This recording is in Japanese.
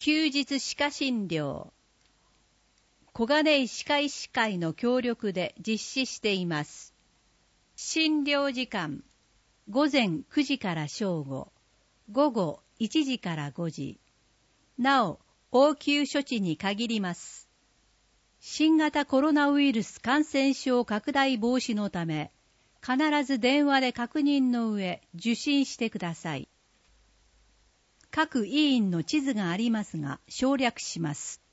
休日歯科診療、小金井歯科医師会の協力で実施しています。診療時間、午前9時から正午、午後1時から5時。なお、応急処置に限ります。新型コロナウイルス感染症拡大防止のため、必ず電話で確認の上、受診してください。各医院の地図がありますが、省略します。